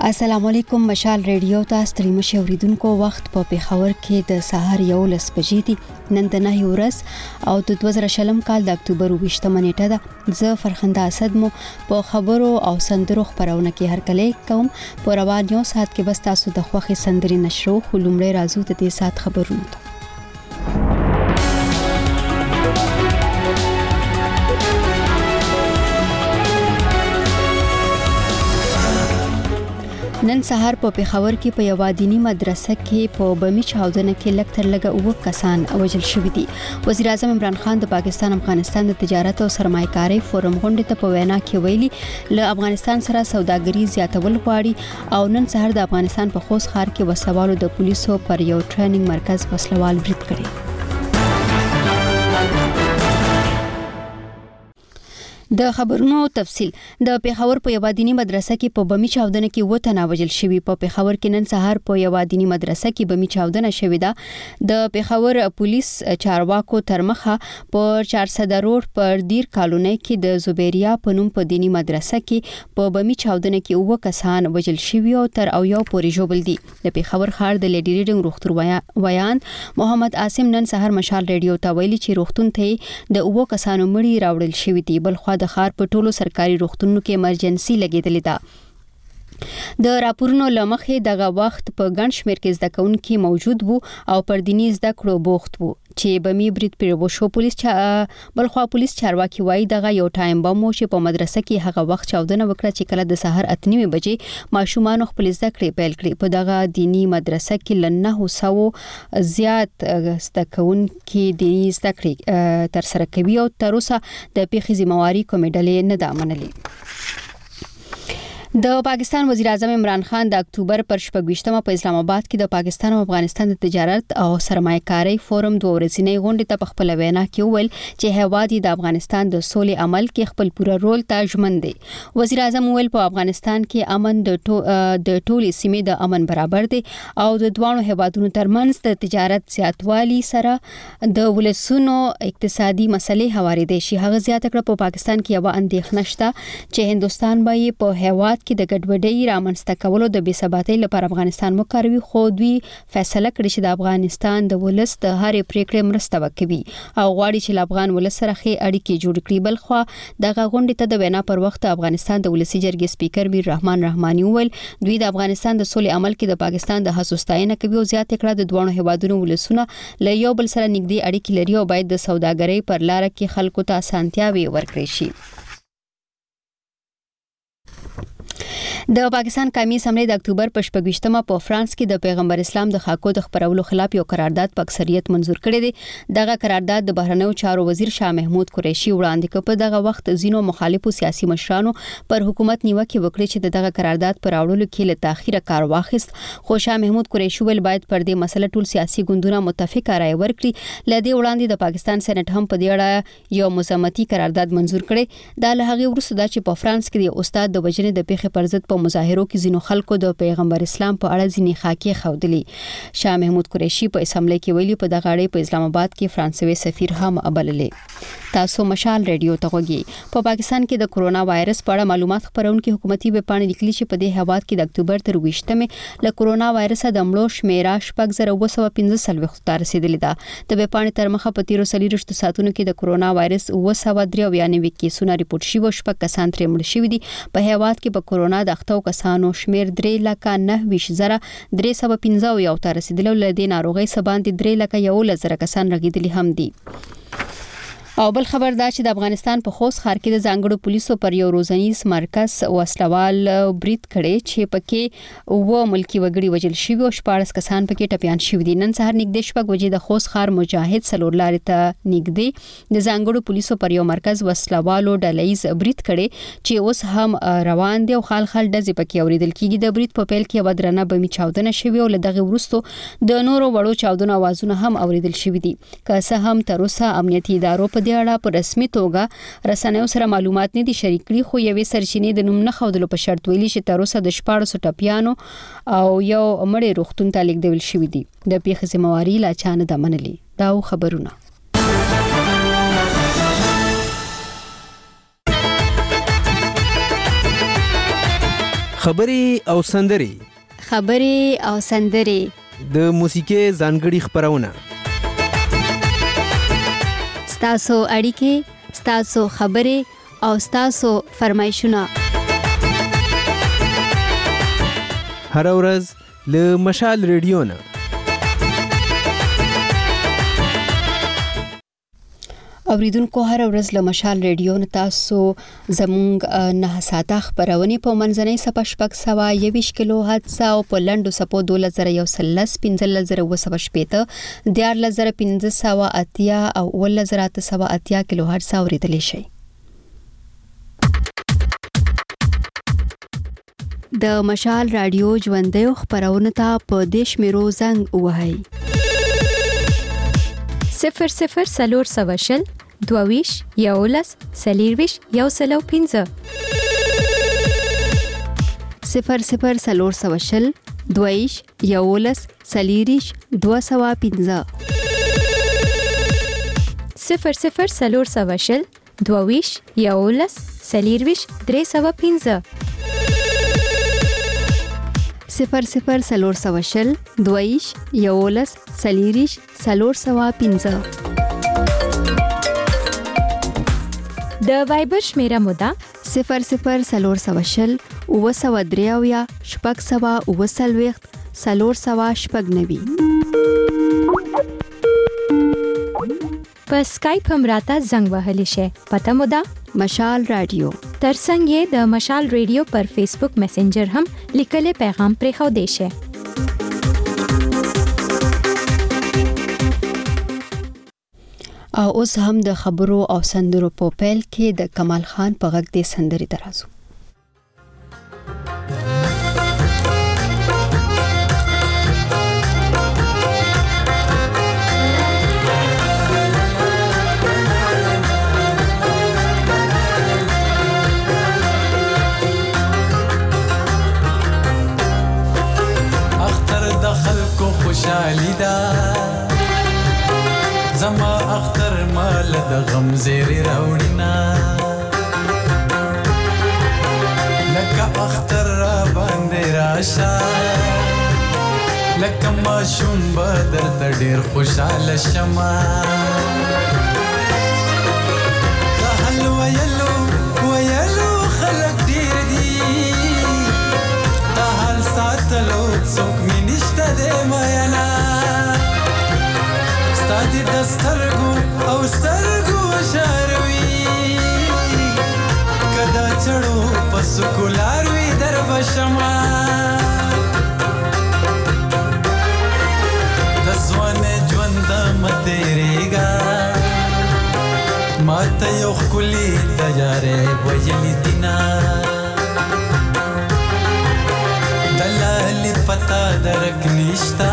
السلام علیکم. مشال ریډیو ته ستړي مشه اوریدونکو، وخت په پیښور کې د سهار 11 بجې دي. نن د 9 ورځ او د 2020 کال د اکتوبر 20 نیټه ده. زه فرخنده اسد مو په خبرو او سندرو خبرونه کې هرکلی کوم. په روان یو ساعت کې بس تاسو د خوخي سندري نشرو خلومړی رازو د دې سات خبرونه ته. نن سهار په پیښور کې په یو دینی مدرسه کې په بمی چاودنه کې لږ تر لږه 9 کسان وژل شوي دي. وزیر اعظم عمران خان د پاکستان افغانستان د تجارت او سرمایه‌کاري فورم غونډې ته په وینا کې ویلي له افغانستان سره سوداګري زیاتول غواړي او نن سهار د افغانستان په خوست ښار کې وسوالو د پولیسو پر یو ټریننګ مرکز وسلوال برید کړی. د خبرونو تفصيل. د پیښور په یو دینی مدرسه کې په بمی چاودنه کې وته ناوجل شوی. په پیښور کې نن سهار په یو دینی مدرسه کې بمی چاودنه شوې ده. د پیښور پولیس چارواکو تر مخه په 400 روډ پر دیر کالونی کې د زبیریا په نوم په دینی مدرسه کې په بمی چاودنه کې 9 کسان وژل شوي او تر او یو پورې ژوبل دي. د پیښور ښار د لیډی ریډینګ روغتون ویان محمد عاصم نن سهار مشال ریډیو ته ویلي چې روغتون ته د 9 کسانو مړي راوړل شوي دي. بل خو د ښار په ټولو سرکاري روغتونونو کې ایمرجنسي لګیدلې ده. د راپورونو لمخې دغه وخت په ګڼ شمېر کې زده کوونکي موجود وو او پر دیني زده کړو بوخت وو چې بمی برید پر وشو. بلخوا پولیس چارواکي وایي دغه یو ټایم بم و چې په مدرسه کې هغه وخت چاودنه وکړه چې کله د سحر 8:30 بجې ماشومان خپل زده کړې پیل کړې. په دغه دینی مدرسه کې ل 900 زیات زده کوونکي دیني زده کړې تر سره کوي او تر اوسه د پیښې ذمہواری کومې ډلې نه ده منلې. د پاکستان وزیر اعظم عمران خان د اکتوبر پر 28مه په اسلام آباد کې د پاکستان او افغانستان د تجارت او سرمایه‌کاري فورم 2 ورځنۍ غونډې ته په خپل وینا کې وویل چې هیواد د افغانستان د سولې عمل کې خپل پوره رول ته ژمن دی. وزیر اعظم ویل په افغانستان کې امن د ټولې سیمې د امن برابر دی او د دوه هیوادونو ترمنځ د تجارت زیاتوالي سره د ولسونو اقتصادي مسلې هواري دي. هغه زیاته کړه په پاکستان کې یو اندېښنه شته چې هندستان به په هیواد کې د ګډوډۍ رامنځته کولو د بېثباتۍ لپاره افغانستان وکاروي، خو دوی فیصله کړې چې د افغانستان د ولس د هرې پریکړې مرسته وکوي او غواړي چې له افغان ولس سره ښې اړیکې جوړ کړي. بلخوا دغه غونډې ته د وینا پر وخت افغانستان د ولسی جرګې سپیکر میر رحمان رحماني وویل دوی د افغانستان د سولې عمل کې د پاکستان د هڅو ستاینه کوي او زیاته کړه د دوه هیوادونو ولسونه له یو بل سره نږدې اړیکې لري او باید د سوداګرۍ پر لار کې خلکو ته اسانتیاوي ورکړي شي. د پاکستان قومي اسمبلی د اکتوبر په 28مه په فرانس کې د پیغمبر اسلام د خاکو د خبرولو خلاف یو قرارداد په اکثریت منزور کړی دی. دغه قرارداد د بهرنیو چارو وزیر شاه محمود قریشي وړاندې کړ. په دغه وخت ځینو مخالفو سیاسي مشرانو پر حکومت نیوکه وکړه چې دغه قرارداد پر راوړلو کې له تاخيره کار واخیست. خو شاه محمود قریشي ول باید پر دې مسله ټول سیاسي ګوندونه متفقه رائے ورکړي. لدې وړاندې د پاکستان سېنات هم په دې اړه یو مزامتي قرارداد منزور کړي. دا له هغه وروسته د چې په فرانس کې د استاد د وجنې د پیښې پر ضد په مظاهرو کې ځینو خلکو د پیغمبر اسلام په اړه ځینې خاکې خودلې. شاه محمود قریشي په اسمبلی کې ویلي په دغه اړه په اسلام آباد کې فرانسوي سفیر هم ابللې. تاسو مشال ریډیو ته غوږی. په پاکستان کې د کورونا وایرس په اړه معلومات خبرونکو حکومتي ویبپاڼې لیکلي چې په دې هواد کې د اکتوبر تر 20مه له کورونا وایرس د مړو شمیره 6915 ته رسیدلې ده. د ویبپاڼې تر مخه په 13 ساعتونو کې د کورونا وایرس 993 کیسونه ریپورت شوي او 6 کسان ترې مړ شوي دي. په هواد کې په کورونا د اختو کسانو شمیر 3,09,315 ته رسیدلی. له دې ناروغۍ څخه باندې 3,11,000 کسان رغېدلي هم دي. او بل خبر دا چې د افغانستان په خوست ښار کې د ځانګړو پولیسو پر یو روزنیز مرکز وسلوال برید کړي چې پکې 9 ملکی وګړي وژل شوي او 14 کسان پکې ټپیان شوي دي. نن سهار نږدې 6 بجې د خوست ښار مجاهد سلور لارې ته نږدې د ځانګړو پولیسو پر یو مرکز وسلوالو ډلهیز برید کړي چې اوس هم روان دي او خال ډزې پکې اوریدل کیږي. د برید په پیل کې ودرنه بمی چاودنه شوي او له دغه وروسته د نورو وړو چاودنو आवाजونه هم اوریدل شوي دي. که څه هم تر اوسه امنیتي ادارو په دې اړه په رسمي توګه رسنیو سره معلومات نه دي شریک کړي، خو یوې سرچینې د نوم نه ښودلو په شرط ویلي چې تر اوسه د 14 ټپیانو او یو مړی روغتون ته لیږدول شوي دي. د پیښې ذمہواری لا چا نه ده منلې. دا خبرونه. خبرې او سندرې د موسیقي ځانګړي خبرونه ستاسو اړیکې ستاسو خبرې او ستاسو فرمایشونه هر ورځ له مشال ریډیو نه اوریدونکو هر ورځ له مشال ریډیو نه تاسو زموږ نه ساته خبرونه په منځنۍ صفه شپږ سوا 21 کیلو هرتز او په لنډو صفو 2113 15,915 15,580 او 1880 کیلو هرتز اوریدل شي. د مشال رادیو ژوندۍ خبرونه ته په دیش میرو زنګ وهاي 00 سلور سواشل دوویش یولس سلیرویش یوسلو 15 00 سلور سواشل دوویش یولس سلیریش 215 00 سلور سواشل دوویش یولس سلیرویش 315 00 سلور سواشل دویش یولس سلیریش سلور سوا 15 د وایبر شمیره مودا 00 سلور سواشل او سوا دریاویا شپږ سوا او سلويخت سلور سوا شپږ نوي په سکایپ هم راته زنګ وهلی شي پته مودا مشال رادیو ترڅنګ یې د مشال ریډیو پر فیسبوک میسنجر هم لیکلي پیغام پرې خو دی شي. او اوس هم د خبرو او سندرو په پیل کې د کمال خان په غږ د سندري درازو. خوشحالی دا زما اختر مال د غم زیری راوړینا لکه اختر را باندې راشه لکه ماشوم بدر ته ډیر خوشاله شمه دا حل ویلو خلک ډیر دي دا حل ساتلو څوک می نشته دی مینا ستا دې د سترګو او سترګو شاروي که دا چړو په سکولار وي در به شمه د ځوانۍ ژوند مه تېرېږه ما ته یو ښکلي د یارۍ ویلي دینه دلالي پتا درک نشتا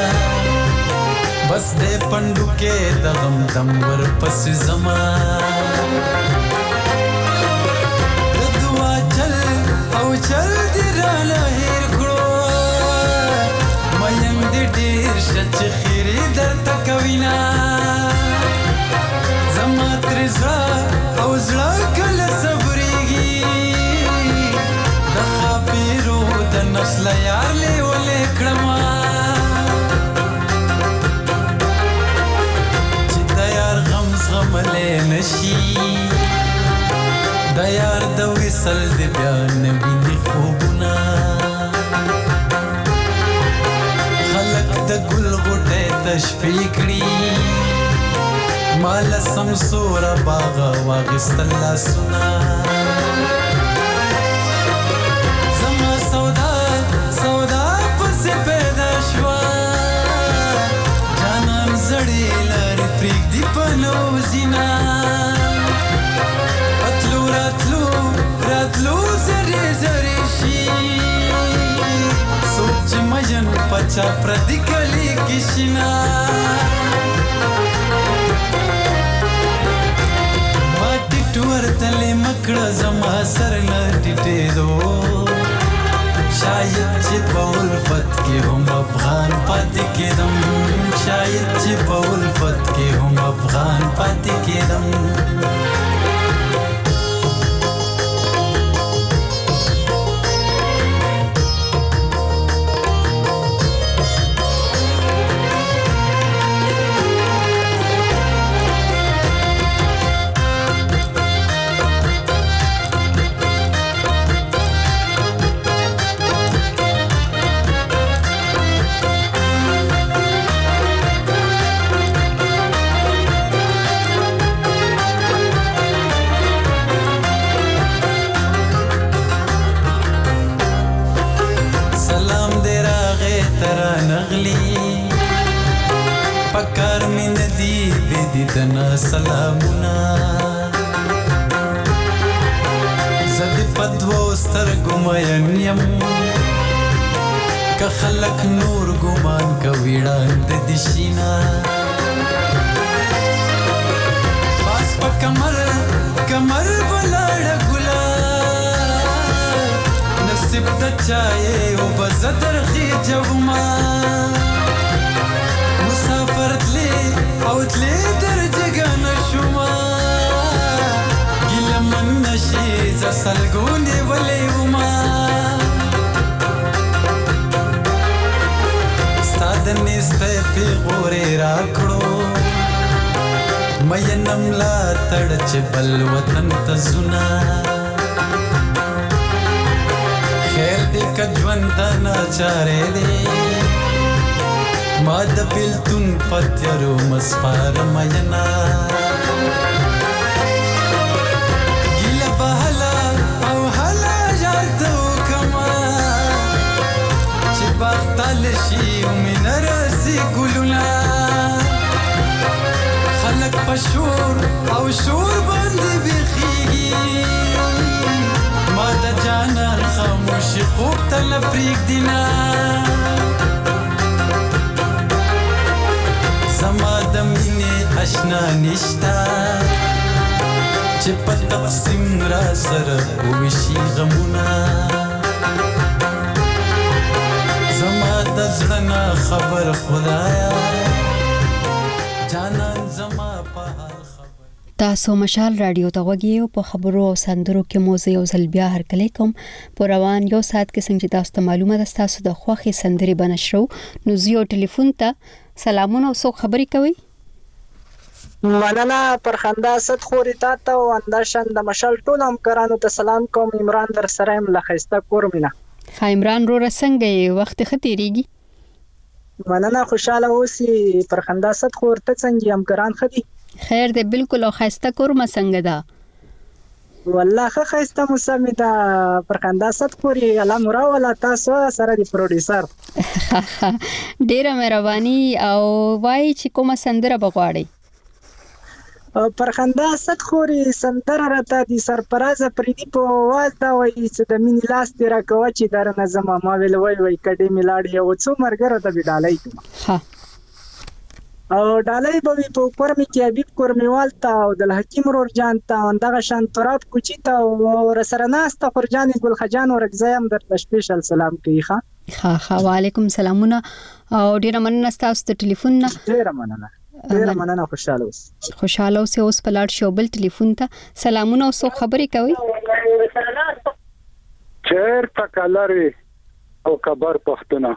بس دې پندو کې د غم دم ور پس زما د دعا چل او چل دې رانه هېر کړو مین دې ډېر شچ خیرې درته کوینا زما تر زړه او زړه کله صبرېږي د خاپیرو د نسل یار لیولې کړما چې د یار غم زغملی نشي د یار د وصل د بیا نه ویني خوبونه خلک د ګل غوټۍ تشفي کړي مال سمسوره باغه واغېستل لاسونه سودا پسې پیدا شوه جانان زړې لارې پرېږدي په نوزینه اتلو راتلو زرې زرې شي څوک چې مجن پچا پردي کلي کې شینه ما ټیټ ورتلې مکړه زما سر نه ټیټېدو شاید چې په الفت کې هم افغان پاتې کېدم شاید چې په الفت کې هم افغان پاتې کېدم را نغلی پکار می ندی دیدنا سلامونا زد پدو سترګو مین یم که خلق نور ګمان کوي وړاند دي شینا پاس په کمر بلاړ ګلا نصیب د چای او بزدر خي جوما مسافر تلی او تلی در جګن شوما ګل من نشي زسلګونی ولې وما ستاد نسته په غوري راکړو مې نملا تړچ بل وطن تزنا خیر دې کجوند نه چارې دې ما د بلتون پتیرو مسپار مېنا ګل بهلا او هلا یارته کما چې باختل شي من راسي ګلونا خلق پشور او شور باندې بخيږي ما د جانان خاموش خوب تل پریک دینا زما د مینې آشنا نشتا چې په تقسیم را سره وشي غمونه زما د زړه نه خبر خدایا جانان زما په حال خبر تاسو مشال رادیو ته وګیو په خبرو او سندرو کې موزه یو ځل بیا هر کله کوم پر روان یو سات کې څنګه تاسو ته معلومه ده تاسو د خوخي سندري بنشرو نو زیو ټلیفون ته سلامونه او سو خبري کوي مننه پر خندا ست خوري تا او انداشن د مشال ټول همکارانو ته سلام کوم عمران در سره ملخصته کورمنه عمران رو رسنګي وخت ختيريږي مننه خوشاله اوسي پر خندا ست خور ته څنګه همکاران خدي خیر دې بالکل او خسته کورم څنګه ده والله خسته مسمیدا پر خندا ست خوري الله مورا ولا تاسو سره دی پروډوسر ډیره مهرباني او وای چې کومه سندره بغواړي پر خندا ست خوري سندره راته دي سرپرایز پریدي په واز دا وای چې د مين لاس تیرا کوي چې در نظم ما ویل وای کډې میلاړي او څو مرګره ته بډالای ها او ډالۍ به په کورمي کې حبيب کورمیوال ته او د حکیم رور جان ته اندغه شان تراب کوچی ته او رسره ناسته خرجان ګل خجان ورګزایم در سپیشل سلام کوي ها وعلیکم سلامونه او ډیره مننه تاسو ته ټلیفون نه ډیره مننه خوشاله اوس اوس پلاټ شوبل ټلیفون ته سلامونه او سو خبري کوي چیر تکلری او کبر پختونه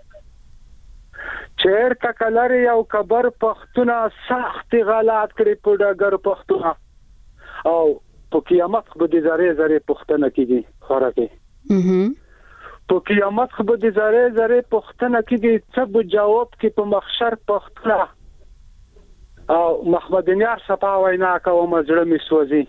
چیر تکلری او کبر پختونه سخت غلط کړی په ډګر پختونه او په قیامت خو به زره پختنه کیږي خورکه په قیامت خو به زره پختنه کیږي څه به جواب کې په محشر پختنه او محمد نیار صفا وینا کوم زړه می سوځي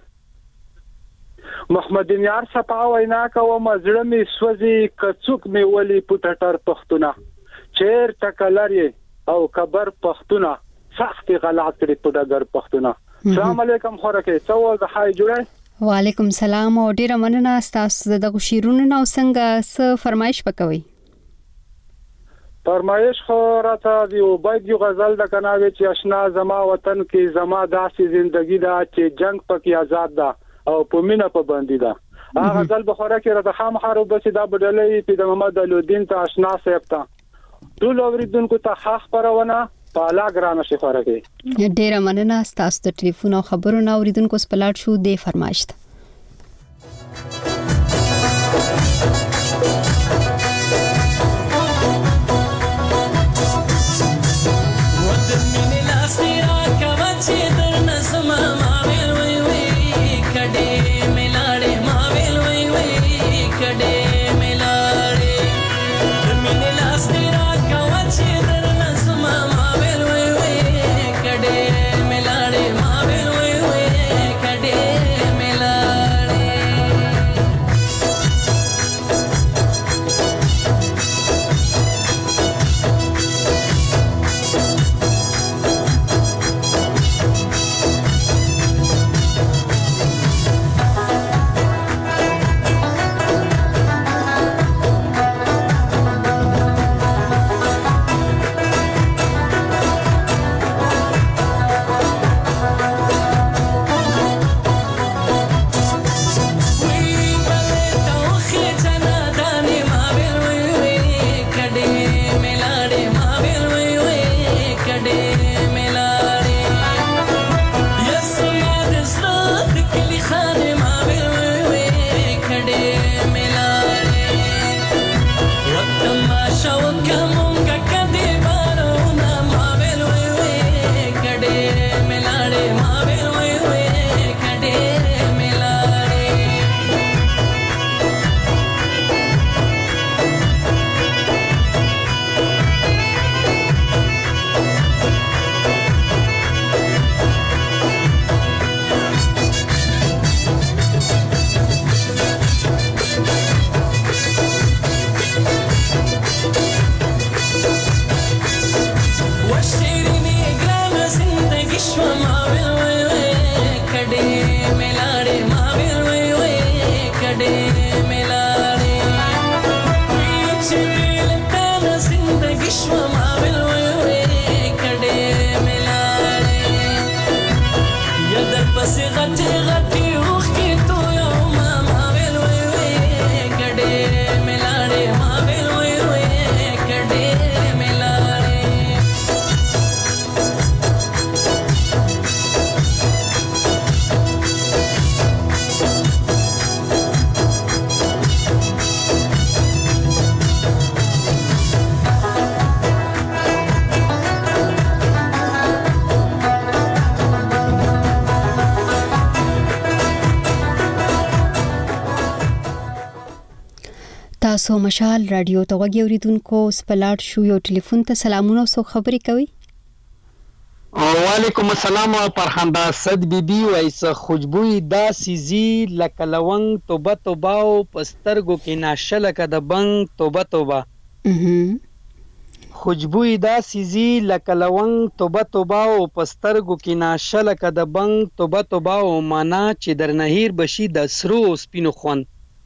محمد نیار صفا وینا کوم زړه می سوځي کڅوک می ولي پټټر پختونه چیر تکلری او کبر پختونه سخت غلط کړی په ډګر پختونه السلام علیکم خورکه څو د حای جوړه وعلیکم السلام او ډیره مننه تاسو د شیرونو نو څنګه څه فرمایش وکوي فرمایش خو راته دی او باید یو غزل د کناوي چې آشنا زما وطن کې زما داسې ژوندۍ ده چې جنگ پکې آزاد ده او په مینه په باندې ده هغه غزل بخوره کې راته خام حرو بس دا بدلې په د محمد علودین ته آشنا صاحب ته ټول اوریدونکو ته حق پرونه پالا ګرانه شي خوره کې ډیره مننه تاسو د ټلیفون او خبرو نو اوریدونکو سپلاټ شو د فرمایش تاسو مشال رادیو ته وګورئ اوریدونکو سپلاټ شو یو ټلیفون ته سلامونه سو خبرې کوي. وعلیکم السلام پرخنده صد بیبي وایسه خوشبوئی دا سیزی لکه لونگ توبه توبه او پسترګو کې ناشه لکه د بنګ توبه توبه خوشبوئی دا سیزی لکه لونگ توبه توبه او پسترګو کې ناشه لکه د بنګ توبه توبه او معنا چې در نهیر بشي د سرو سپینو خوند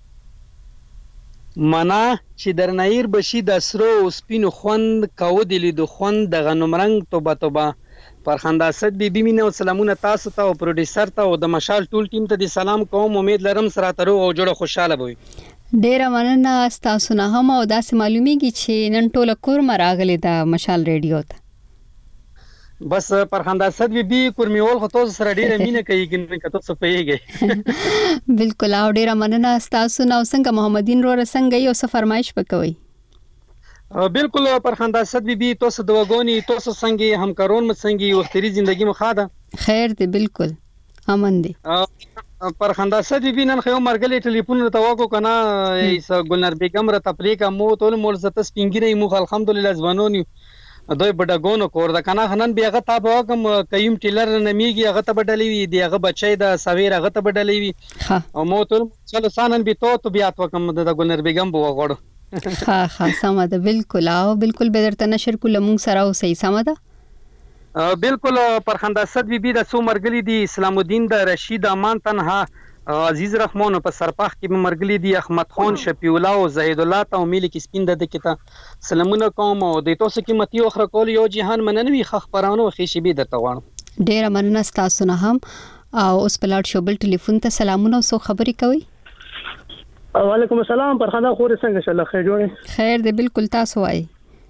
منا چې در نهیر بشي د سرو سپینو خوند کو دلی د خوند د غنم رنگ توبه توبه پرخنده صد بیبي مینه او سلامونه تاسو ته او پروډوسر ته او د مشال ټول ټیم ته د سلام کوم امید لرم سره ترو او جوړه خوشاله وي. ډیره مننه تاسو نه هم او داسې معلومیږي چې نن ټوله کورمه راغلي د مشال ریډیو ته. بس پرخنده صد بیبي کورمیول خو تاسو سره ډیره مینه کوي که تاسو پیږئ. بالکل او ډیره مننه تاسو نو څنګه محمدین رو څنګه یو څه فرمایش وکوي. بالکل پرخنده صد بیبي تاسو د وګونی تاسو څنګه همکارون مسنګي وختري ژوندۍ مخاده خیر دی بالکل امن دی. پرخنده صد بیبي نن خو مرګلې ټلیفون ته واکو کنه ایس ګلنر بیگم را تپلیکا مو ټول مول زته سپینګری مو الحمدلله ځوانونی دوی بډاګونو کور د کنه خنن بیاغه تاب وکم کيم ټیلر نمیږي هغه ته بدلې وي دیغه بچي د سویر هغه ته بدلې وي او مو ټول چلو سانن به تو بیا وکم د ګلنر بیگم بو وغوړو ها سم ده بالکل او بالکل به درته نشر کوله مونږ سره او صحیح سم ده بالکل پرخنده صد بیبي د سو مرګلی دی اسلام الدین د رشید امان تنها عزیز رحمان په سرپاخ کې مرګلی دی احمد خان شفیع الله او زهید الله ته ملي کې سپین د کته سلامونه کوم او د تاسو قیمتي اخر کول یو جهان مننوي خبرانو خېشبي درته غواړم. ډیره مننه تاسو نه هم او اوس پلاټ شوبل ټلیفون ته سلامونه سو خبرې کوي. وعلیکم السلام پرخنده خور څنګه الله خیر جوړه خیر دی بالکل تاسو وای.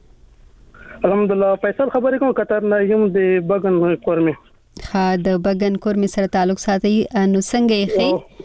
الحمدلله فیصل خبرې کوم قطر نه یم د بغن کورمه ها د بغن کورمه سره تعلق ساتي نو څنګه یې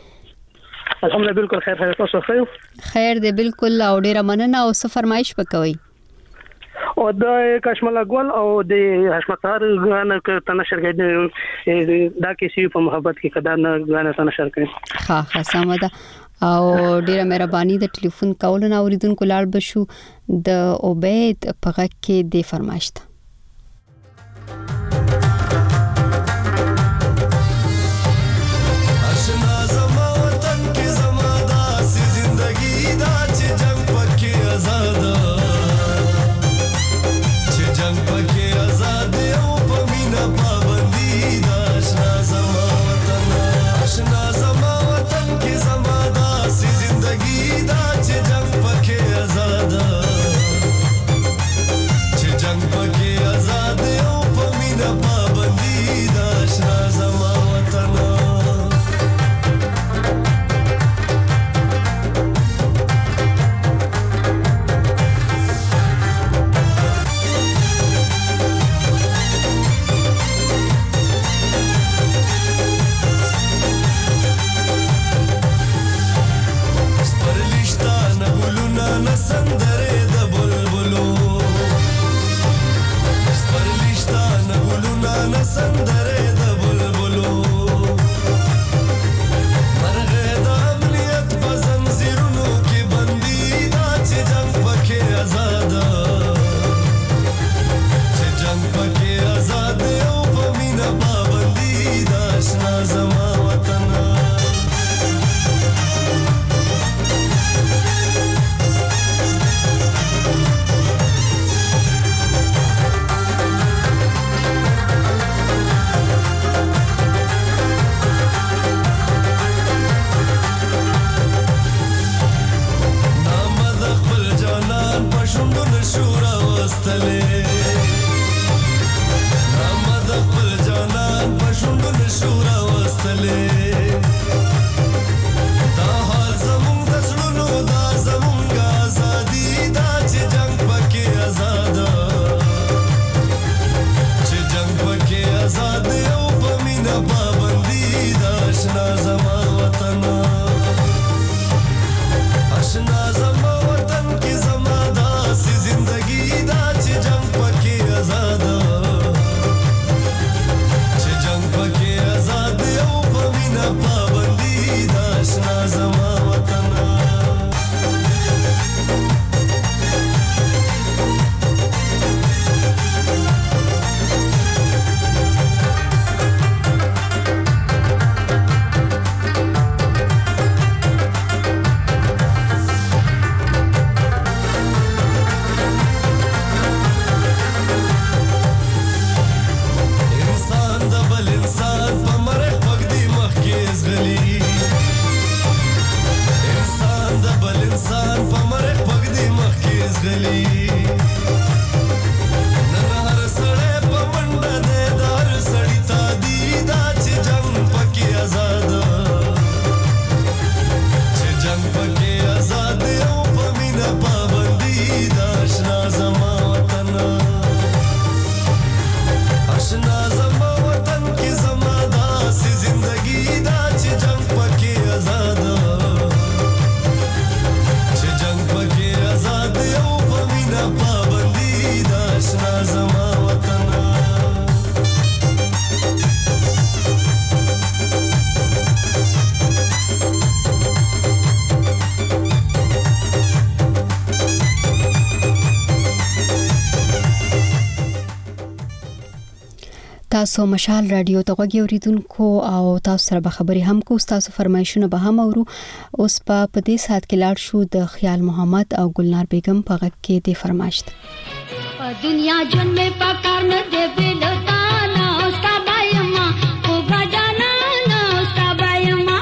خې الحمدلله بالکل خیر تاسو خیر دی بالکل او ډیره مننه او څه فرمایش وکوي. او د کشملا ګل او د حشمتار غانه ک تنشر کې دا کې سی په محبت کې کدا نه غانه تنشر کړي. ها سم ده او ډیره مهرباني د ټلیفون کول نه اوریدونکو لاړ بشو د عبید په غږ کې د فرمایش ته. Jang pake نشورا وستلې نامد خپل جانان پښوند نشورا وستلې دا حال زمونږ د زړونو دا زمونږ ازادي دا چې جنگ پکې آزاد چې جنگ پکې آزاد او په مینا پابندي دا آشنا زما وطن آشنا زما وطن کې زما داسې زندگی دا چې جنگ پکې آزاد چې جنگ پکې آزاد او په مینا پابندي دا آشنا زما وطن تاسو مشال رادیو ته غوږی اوریدونکو او تاسو سره به خبري هم کو تاسو فرمایشونه به هم اورو اوس په دې سات کې لاړ شو د خیال محمد او گلنار بیگم په غږ کې د فرمایشت دنیا جن میں پکار نه دی بلتا نا استا بایما کو بجانا نا استا بایما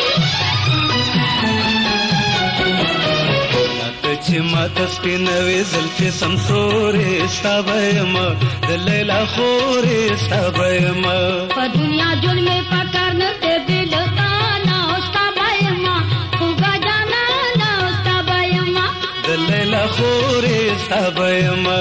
چې ما تسپینوي زلفې سمسورې استا بایما د لیلا خورې استا بایما په دنیا جن میں پکار نه دی بلتا نا استا بایما کو بجانا نا استا بایما د لیلا خورې استا بایما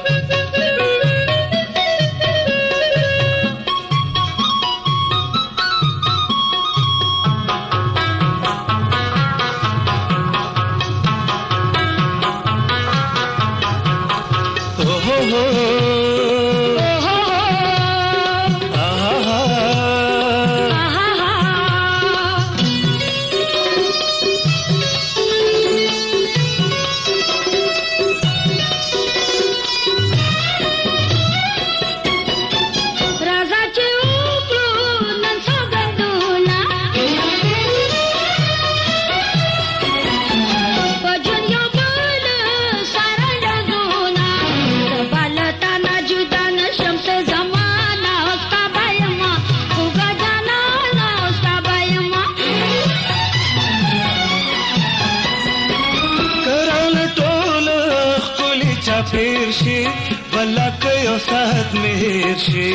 سات مهر شي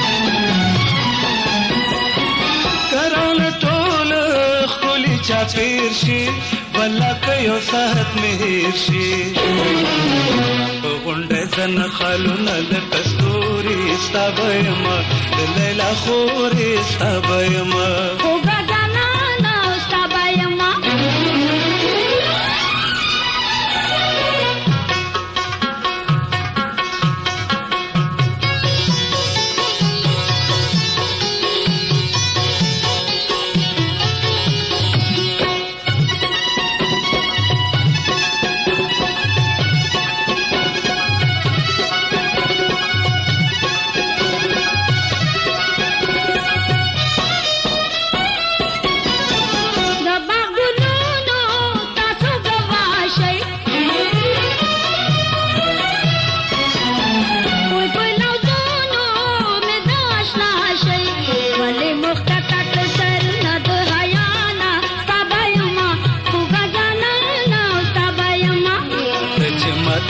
کران ټول خولي چا پیر شي ولا کيو سات مهر شي غونډه زن خالونه د کستوري ستابېما د لیلا خوري ستابېما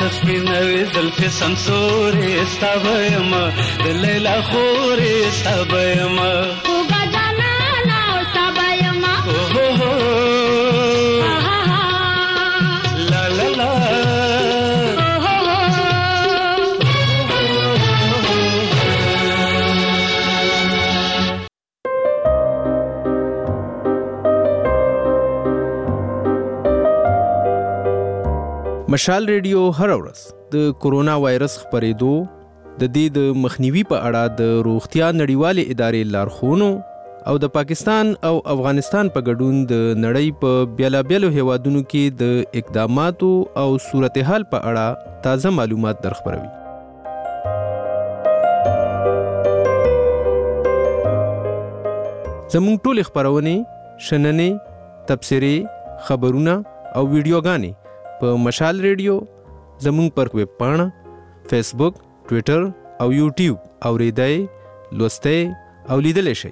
سپینوي زلفې سمسورې ستا به یم د لیلا خورې ستا به یم خوږه جانانه ستا به یم لا لا لا مشال ریډیو هر ورځ د کورونا وایرس خپرېدو د دې د مخنیوي په اړه د روغتیا نړیوالې ادارې لارښوونو او د پاکستان او افغانستان په ګډون د نړۍ په بیلابیلو هیوادونو کې د اقداماتو او صورتحال په اړه تازه معلومات درخبروي. زموږ ټولې خپرونې، شننې، تبصرې، خبرونه او ویډیوګانې په مشال ریډیو، زموږ پر ویب پاڼه، فیسبوک، ټویټر او یوټیوب اوریدای، لوستای او لیدلی شئ.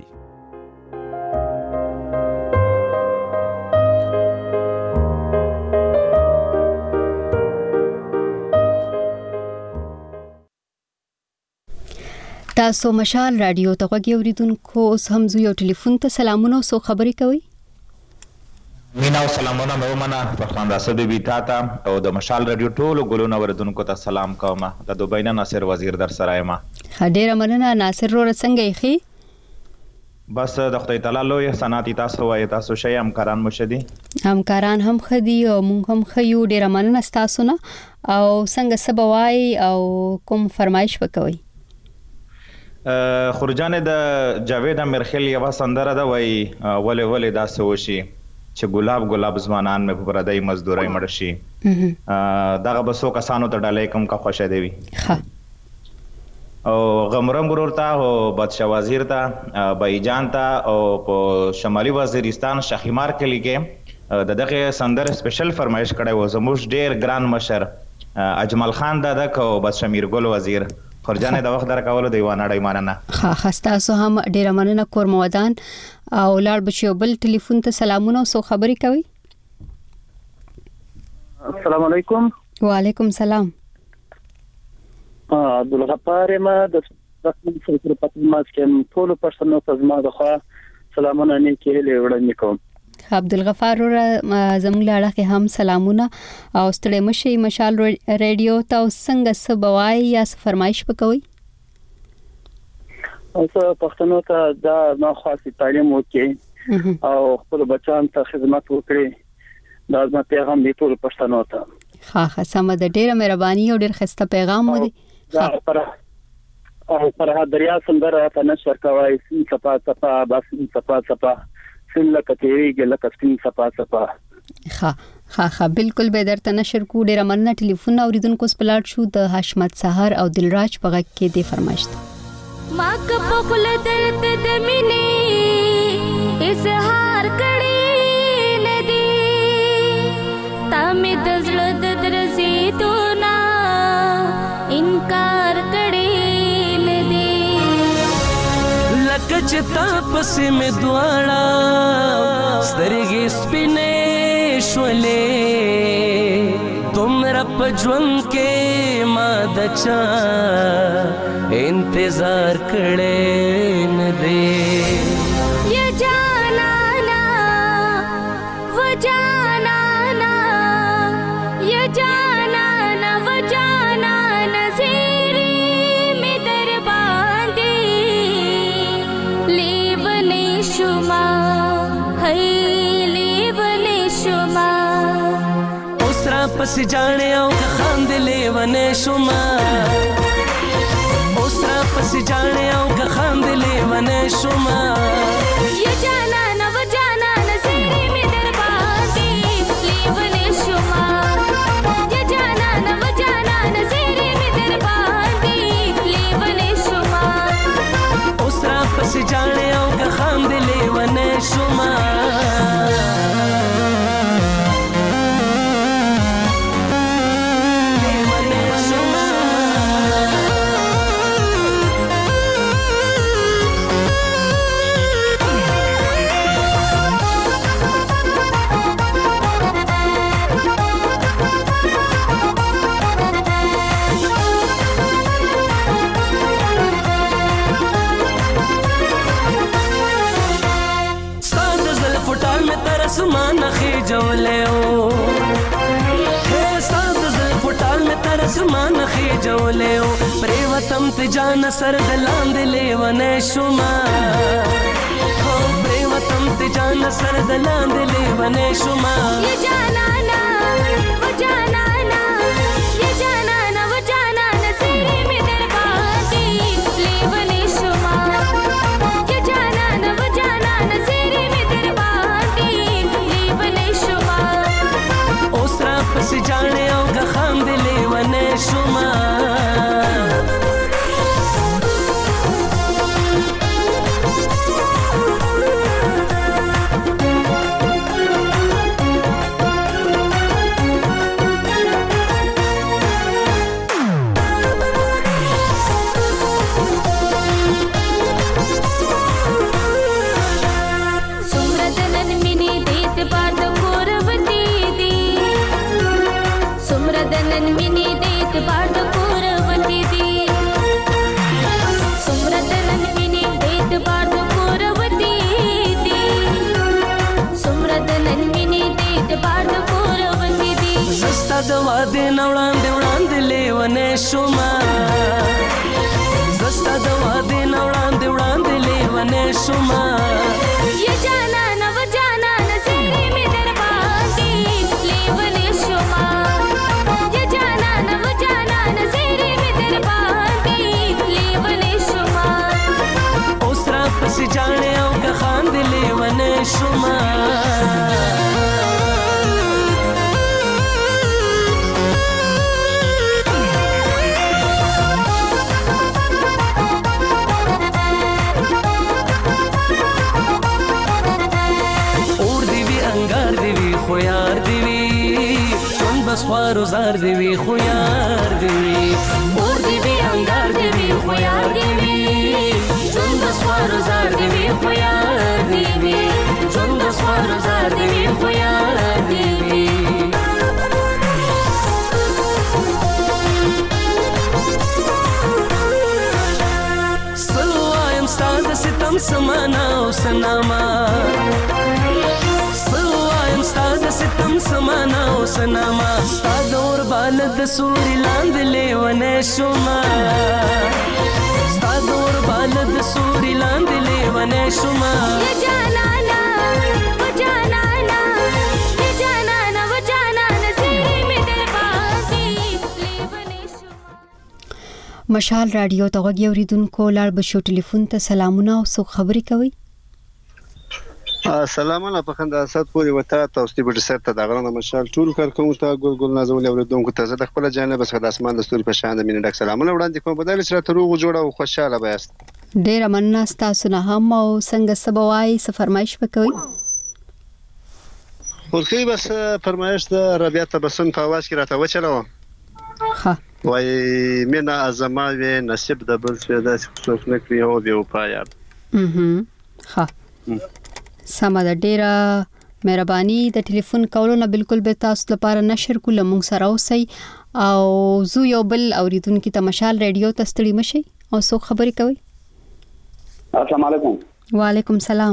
تاسو مشال رادیو ته غوږی اوریدونکو، اوس هم زه یو ټلیفون ته سلامونه او خبرې کوي. مینا او سلامونه مې ومنه فرخنده اسد بي تاته او د مشال رادیو ټولو ګلونو اوریدونکو ته سلام کوم. د دوبۍ نه ناصر وزیر در سره یم. ډیره مننه ناصر ور څنګه یې؟ بس د خدای تعالی لوی احسانات تاسو وایي، تاسو شي همکاران مو شدي، همکاران هم خدي او مونږ هم خيو. ډیره مننه تاسو نه. او څنګه سبوای او کوم فرمایش وکوي؟ خورجان د جاوید امرخیل یو سندره ده، وای ولې داسې وشي چې ګلاب ګلاب زمانان مې په پردی مزدوري مړ شي. دغه بسو کسانو ته ډالۍ کوم کا خوشا دی او غمرم ګرور ته او بادشاه وزیر ته بای جان ته او په شمالي وزیرستان شخیمار کلی کې د دغه سندره سپیشل فرمایش کړی و زموږ ډیر ګران مشر اجمل خان دادا کو بادشاه میرګل وزیر. خرجانه د وخت درکولو دی وانه ډای ماننه. تاسو هم ډیر مننه کور مودان او لاړ بچو. بل ټلیفون ته سلامونه او خبرې کوي. السلام علیکم. وعلیکم سلام. عبدالغفار ما د سره په ماس کې ټول پښتنو ته زما د خوا سلامونه نه کېلې وړاندې کوم. عبدالغفار زموږ لاړه کې هم سلامونه او ستړي مشي. مشال ریډیو ته څنګه سبوای یا فرمایش وکوي؟ اوس پښتنو ته دا ما خاصه تعلیم وکړي او خپل بچان ته خدمت وکړي. دا زما پیغام دی ټول پښتنو ته. ها سم د ډیره مهرباني او ډیر خسته پیغام مو دی. پر دریا سندره ته نشر کوي صفا صفا بس صفا صفا لکه تیریږي لکه سپین صفا صفا. ها بالکل به درته نشر کو. ډیره مننه. ټلیفون اوریدونکو سپلاټ شو د حشمت سحر او دلراج په غږ کې دی فرمایش. ما کپ خپل درد د مینې اظهار کړي ندی تا مې د زړه د درزېدو نه انکار کړي ندی لکه چې تا پسې مې دواړه سترګې سپینې شولې تمره په ژوند کې ما د چا انتظار کړې نه دی. یا جانانا و جانانا یا جانانا و جانانا زیری می در باندې لیونی شما هی لیونی شما اوس را پسې جاڼې او خاند لیونی شما اوس را پسې جاڼې او خاند لیونی شما یا جانانا و جانانا زیری می در باندې لیونی شما یا جانانا و جانانا زیری می در باندې لیونی شما اوس را پسې جاڼې او خاند لیونی شما خېجولې او پرې وطن ته جان سر د لاندې لیونې شوما پرې وطن ته جان سر د لاندې لیونې شوما ये जानाना वो जानाना ये जानाना वो जानाना तेरे में दरबाती लेवने शुमा ये जानाना वो जानाना तेरे में दरबाती लेवने शुमा ओसरा पस जाने او गखाम د لیونې شوما دوا دې نوړاندې وړاندې لیونې شوما زستا دوا دې نوړاندې وړاندې لیونې شوما ये जानाना वो जानाना तेरे में दरबाती लेवने शुमा ये जानाना वो जानाना तेरे में दरबाती लेवने शुमा ओसरा पस जाने او गखाम د لیونې شوما خوارو زار دی وی خو یار دی وی اور دی وی انګار دی وی خو یار دی وی جون د خوارو زار دی وی خو یار دی وی جون د خوارو زار دی وی خو یار دی وی سلوایم ستاد ستم سمانا او سناما ستم سمانا او سناما ستا دور بال د سوري لاندې لیونې شوما ستا دور بال د سوري لاندې لیونې شوما ये जानाना वो जानाना ये जानाना वो जानाना तेरे में दरबाती लेवने शुमा مشال رادیو ته غوږی اوریدونکو لاړ بشو ټلیفون ته سلامونه او سو خبري کوي سلام الله په خندا اسد پوری وتا تاسو دې بډ سر ته دا غرانه مشال ټول کار کوم ته ګل نازم له اوریدونکو ته زه د خپل جانب څخه د اسمان د ستوري په شان د مینه ډک سلامونه وړاندې کوم بدل سره ته روغ جوړه او خوشاله بیاست ډیر مننه تاسو نه هم او څنګه سبوای څه فرمایش وکوي ورخي بس فرمایش د ربيع تبسم په आवाज کې راته وچلو ها وای مینا ازما وی نصیب د بل څه د څوک نه کړی او به پایاب ها سمه ډیره مهرباني د ټلیفون کولو نه بالکل به تاسو لپاره نشر کوله مونږ سره اوسئ او زو یو بل اوریدونکو ته مشال رادیو ته ستړي مشي او څو خبري کوي السلام علیکم وعلیکم سلام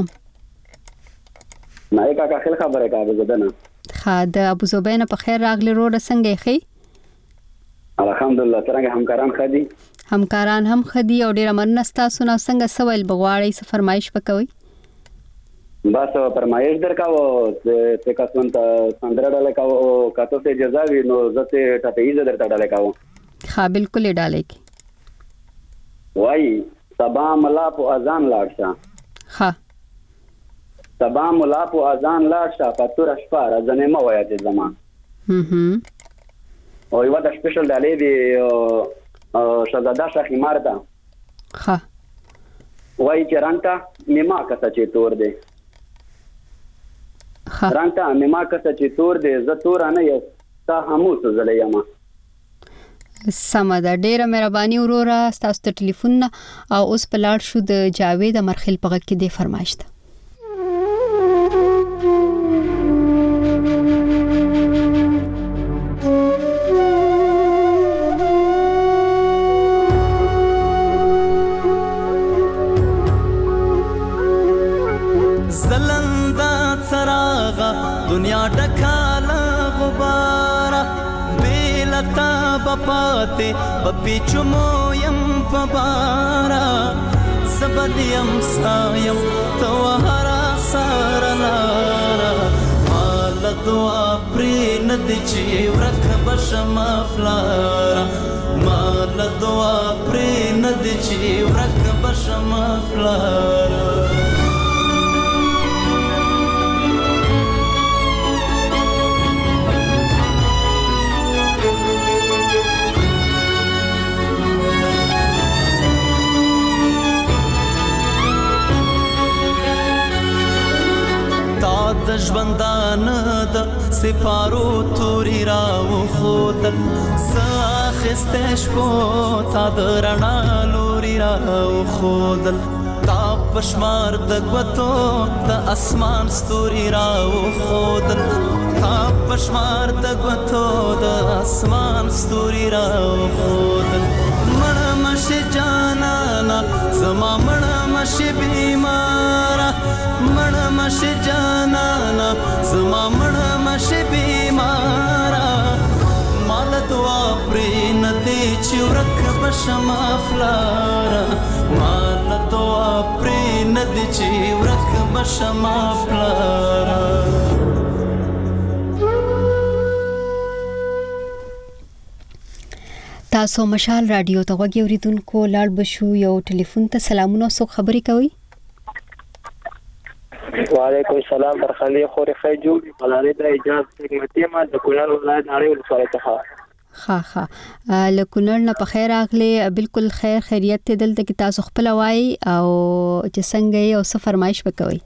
نه کا خل خبره کا بزدنه ها د ابو زبین په خیر راغلی روړ څنګه خي الحمدلله څنګه همکاران هم خدي او ډیره مننه تاسو نه څنګه سوال بغواړی څه فرمایش وکوي بس فرمایش درکاو ته کاسون ته سندره ډاله کاو کاتو سے جزاوی نو زته ټاپې درته ډاله کاو ها بالکل ډاله کی وای سبا ملا په اذان لاړشه ها سبا ملا په اذان لاړشه پتور شپه راځنه مو وایي زما او یو د سپیشل ډاله دی شهزاده شاخی ماردا ها وای چرانتا نیما کته چې تور دی رانتا نیما کته چې تور دی ز تور نه یو تا هموس زلې ما سمه ده ډیره مهرباني وروره تاسو ته ټلیفون او اوس په لاړ شو د جاوید مرخل په کې دی فرمایش ده دنیا ډکاله غبار بیلتا پاتې پپیچو مو یم پبارا سبدیم سایم تو هرا سارلارا مال دعا پری ندی چی ورک بشم افلارا مال دعا پری ندی چی ورک بشم افلارا د ژوندان د سپارو توري راو خودل ساخسته شپو تا د رڼا لوري راو خودل تا پشمار د غوتو د اسمان ستوري راو خودل تا پشمار د غوتو د اسمان ستوري راو خودل مړه مشه جانانا زما مړه مشه بیمارا مړه مشه جانانا زما مړه مشه بیمارا مال دعا پرې ندی چې ورک بشم افلارا مال دعا پرې ندی چې ورک بشم افلارا تاسو مشال رادیو ته غوږی اوریدونکو لاړ بشو یو ټلیفون ته سلامونه سو خبري کوي وعلیکم السلام برخلی خوري خیجو بلاره د اجازه خدمتي ما د کونړ ولایت اړې ولسوالۍ څخه ها لکونړ نه په خیر اغله بالکل خیر خیریت ته دلته کې تاسو خپل وای او چې څنګه یې او څه فرمایش وکوي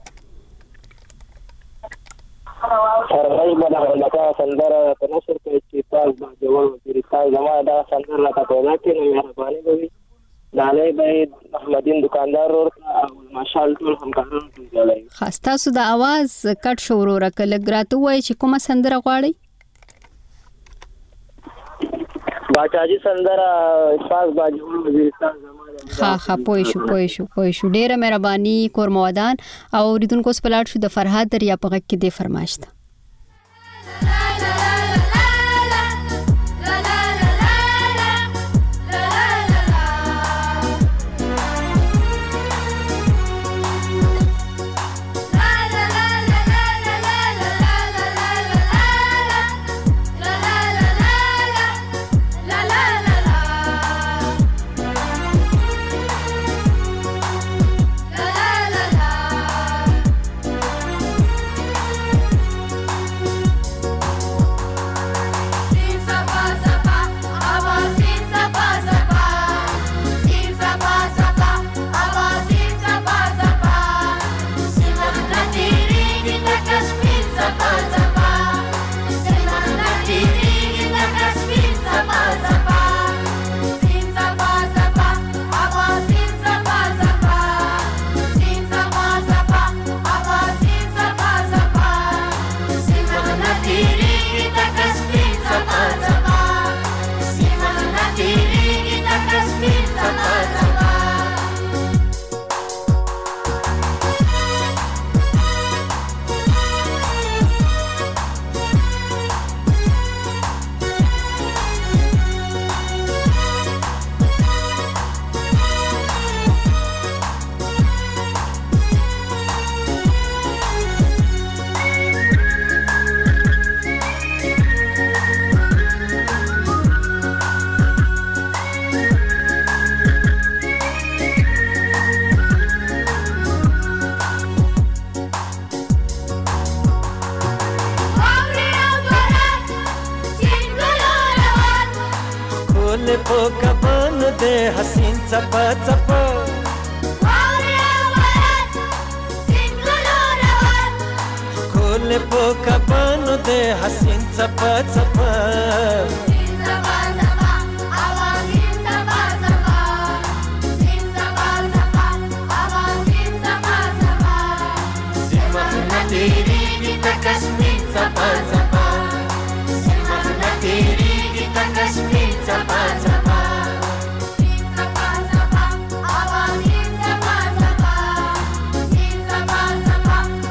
فرمایش باندې لکه سندره په نشر کې چې تاسو باندې ورته تاسو زما دا سندره راته پیدا کړئ نو مهرباني وکړئ دالای به محمدین دکاندار ورته او ماشال ټول همکارانو ته ځلای خاص تاسو د आवाज کټ شورو راکله ګراتو وای چې کومه سندره غواړي باچاجي سندره پاس باجو وزیرستان زمانه ها پوي شو ډیره مهرباني کورمودان او ریدونکو سپلاټ شو د فرهاد دریا په غږ کې د فرمایش ته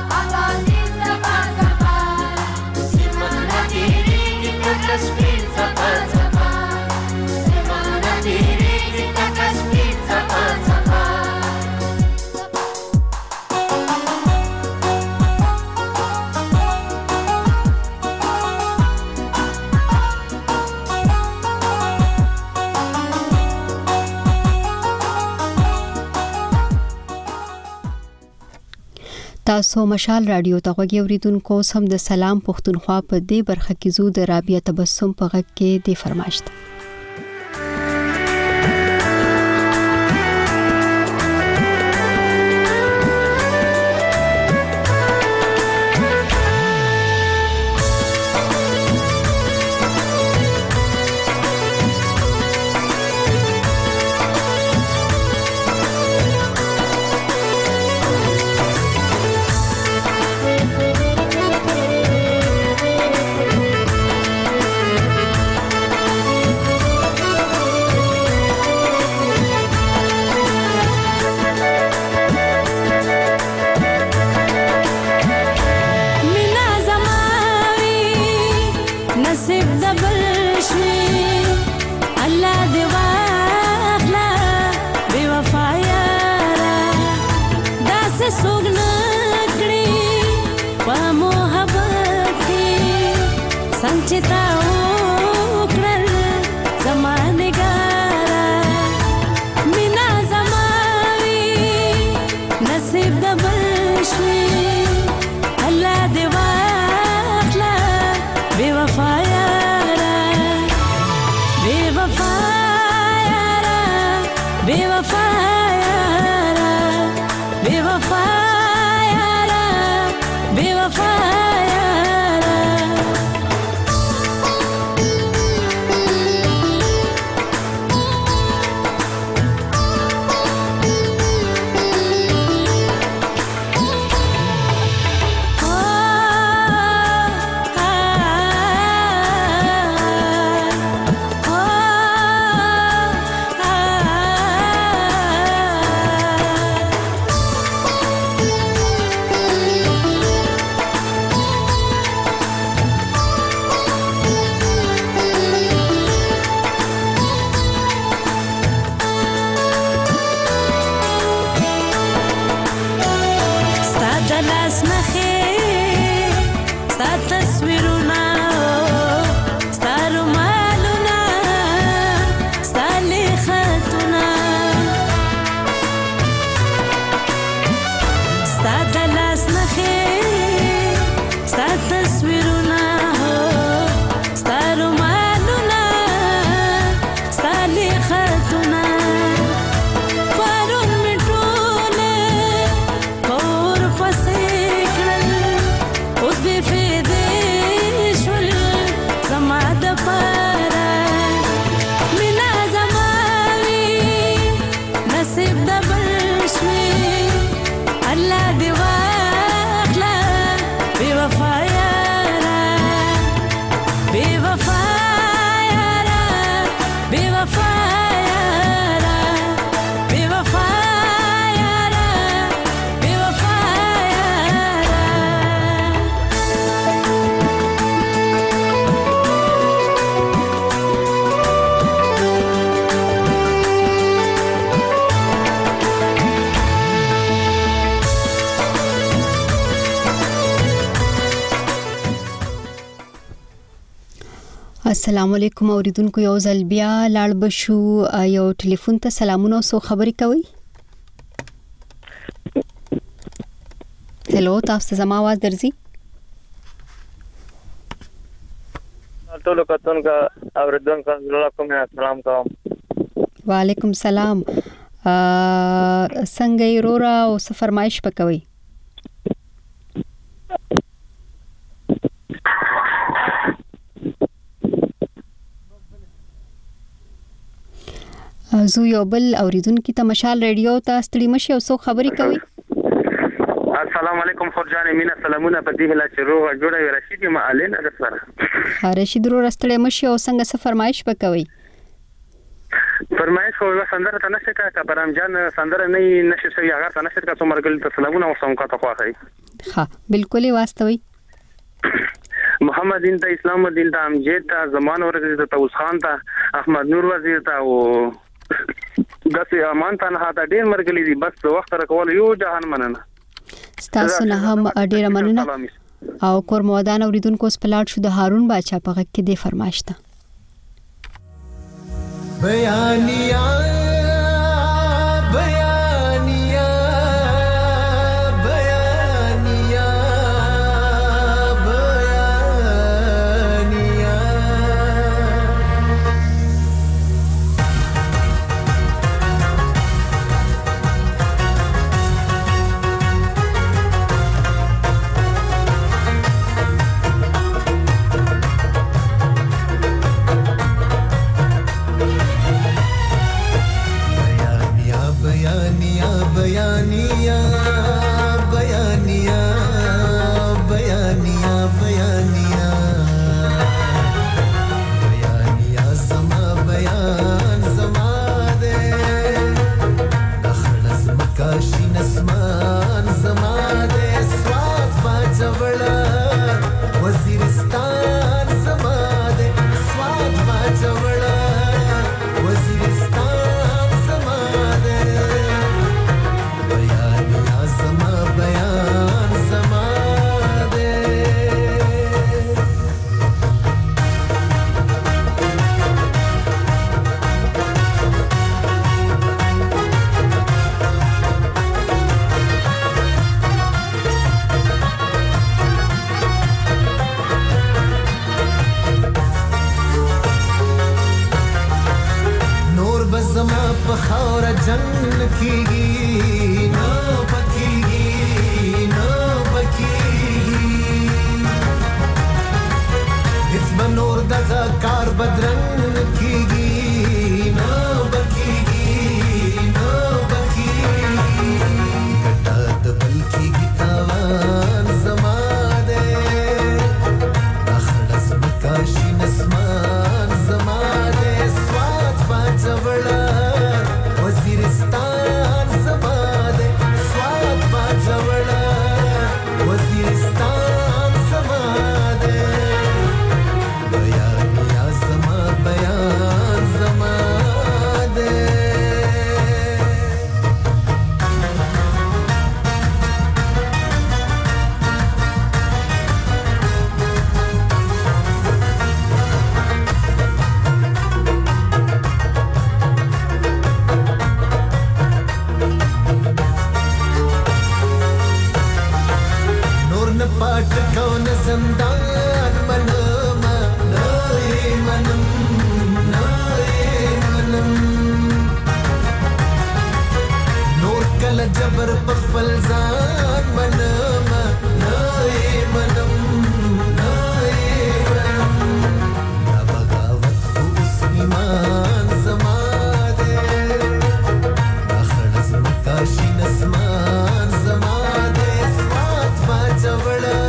Just تاسو مشال رادیو ته غوږی اوریدونکو سم د سلام پښتونخوا په دې برخه کې زو د رابعه تبسم په غږ کې د فرمایشت السلام علیکم اوریدونکو یو ځل بیا لاړ بشو یو ټلیفون ته سلامونه سو خبري کوي هلو تاسو زما आवाज درځي ټول کتونکو اوریدونکو علیکم السلام کوم وعلیکم السلام څنګه یې رورا او فرمایش پکوي زو یو بل اوریدونکو ته مشال رادیو ته ستړي مشي او سو خبري کوي السلام علیکم خورجان مینا سلامونه په دې هلا چې روغه جوړه وي رشید ما علین در سره رشید رو ستړي مشي او څنګه څه فرمایش پکوي فرمایش خو سندره ته نشه کا برام جان سندره نه نشه سوي هغه ته نشه کا څومره ګل ته سلامونه او څنګه ته خوخی ها بالکل واستوي محمد دین ته اسلام دین ته امجد ته زمان ورغزي ته اوس خان ته احمد نور وزیر ته او داسې امان تنها ته ډیر مرګلي دي بس وخت راکول یو جهان مننه تاسو نه هم ډیر مننه او کور مودان اوریدونکو سپلاټ شو د هارون باچا په غږ کې د فرمایشته بیانیا بیانیا بیانیا جنگ کیږي نه پکېږي نه پکېږي هیڅ به نور دغه کار بدرنګ کیږي نه پکېږي نه پکېږي ګټه د بل کیږي تاوان زما دی دا خړه ځمکه شین اسمان زما دی سوات باجوړه وزیرستان زما دی سوات باجوړه وزیرستان زما دی بیان یا زما بیان زما دی نور نه پټ کو نه زندان منم نه یې منم نه یې منم نور کله جبر په خپل ځان منم نه یې منم نه یې منم دا بغاوت خو اوس ایمان زما دی دا خړه ځمکه شین اسمان زما دی سوات باجوړه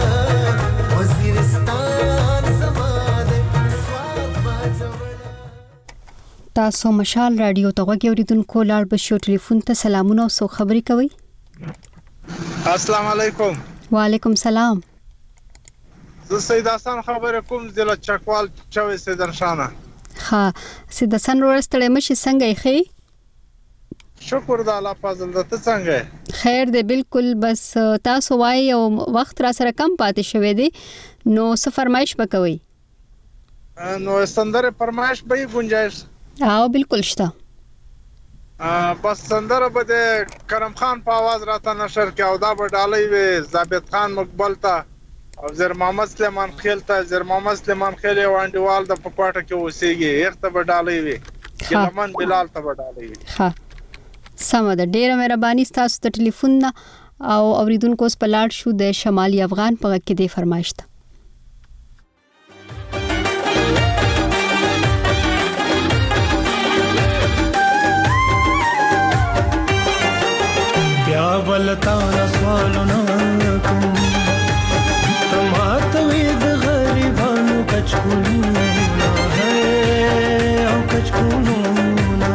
وزیرستان زما دی سوات باجوړه. تاسو مشال رادیو ته غوږی اوریدونکو لاړ بشو ټلیفون ته سلامونه او سو خبري کوي. السلام علیکم. وعلیکم سلام. زه سید حسن خبرې کوم ضلع چکوال چوي سیدنشانه. ها سید حسن ورستړې مشي څنګه یې خې؟ شکر د الله فضل ده. ته څنګه یې؟ خیر دی بالکل. بس تاسو وایي او وخت را سره کم پاتې شوی دی نو څه فرمایش وکوي؟ نو سندره فرمایش به گنجائش او بالکل شته. بس سندره به د کرم خان په आवाज راته نشر کې او دا به ډالۍ وي ثابت خان مقبل ته او زر محمد سلیمان خیل ته. زر محمد سلیمان خیل یو انډیوال د پپاټه کې اوسېږي هغه ته به ډالۍ وي. ګلمن بلال ته به ډالۍ وي. ها سمه ده. ډیره مهرباني تاسو ته ټلیفون نه او اوریدونکو اوس په لاړ شو د شمالي افغان په کې د فرمایش ته. بیا بلتا سوالونه کوم تماته وي د غریبانو کچکولونه او کچکولونه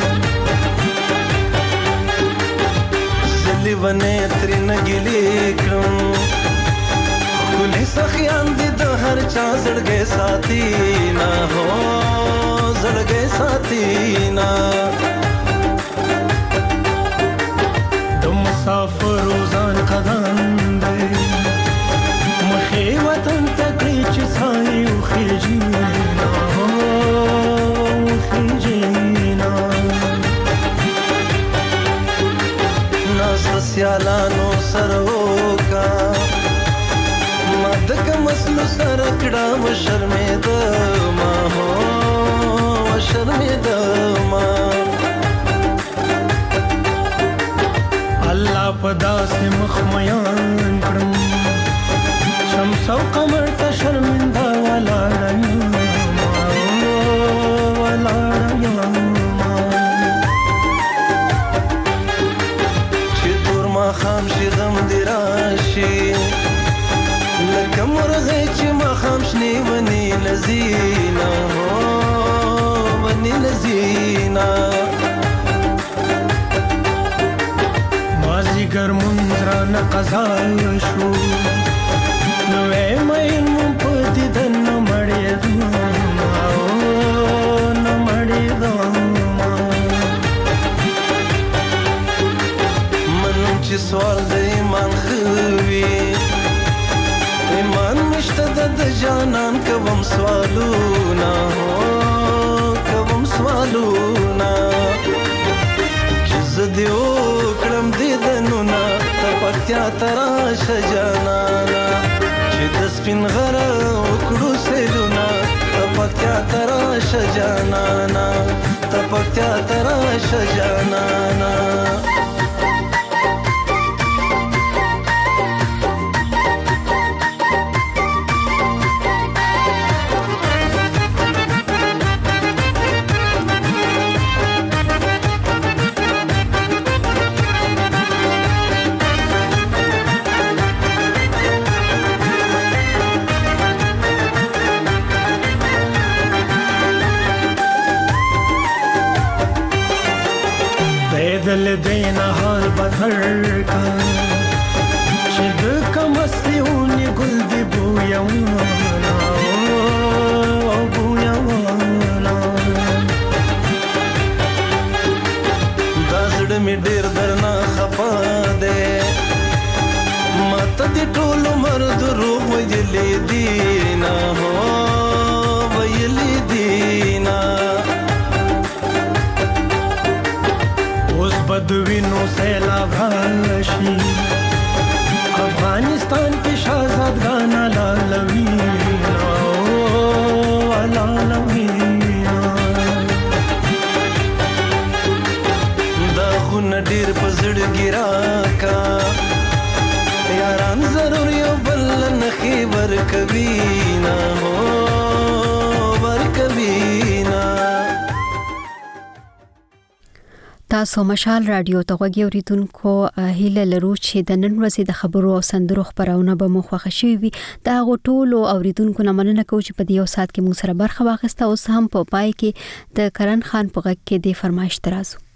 زلی ونه ترنه ګلی کړم خولي سخیان دي د هر چا زړګي ساتي نه هو زړګي ساتي نه مسافر روزان قدم دی مخې وطن ته کړي چې سایې وخېږي نه وخېږي نه ناز د سیالانو سره وکړه ما د کمسلو سره کړه وشرمېدمه هو وشرمېدمه الله په داسې مخ میان کړم شمس او قمر ته شرمنده ولاړه یم ولاړه یم چې تور ماښام شي غم دې راشي لکه مرغۍ چې ماښام شنې ونې لذینه ونې لذینه مازیګر مونځ رانه قضا شو نو مین مون په دیدن نه مړېدم نه مړېدم منم چې سوال د ایمان خوي ایمان مشته د جانان کوم سوالونه کوم سوالونه چې زه کړم دیدنونه ته پکتیا تراشه جانانا چې د سپین غره وکړو سیلونه ته پکتیا تراش جانانا تپکتیا تراش جانانا دل دینا حال بدر کا شد کمسلیونی گل دی بویا وانا بویا وانا دازړ می ډیر درنا خپا دے مت دی ټول مرد روح ویلی دینا هو ویلی دینا بدوینو سیلاب راشي افغانستان کې شاهزاد غانا لالوینا لالوینا دا خون ډیر پزړ ګرا کا یاران ضرور یو بل نخي ور کوینا هو ور کوینا تاسو مشال رادیو ته غوږی اوریدونکو هیله لرو چې د نن ورځې د خبرو او سندرو خبرونه به مو خوښ شي وي دا غټولو اوریدونکو نه مننه کوم چې په دې یو سات کې موږ سره برخه واخیسته اوس هم په پای کې د کرن خان په غږ کې د فرمایش ترازو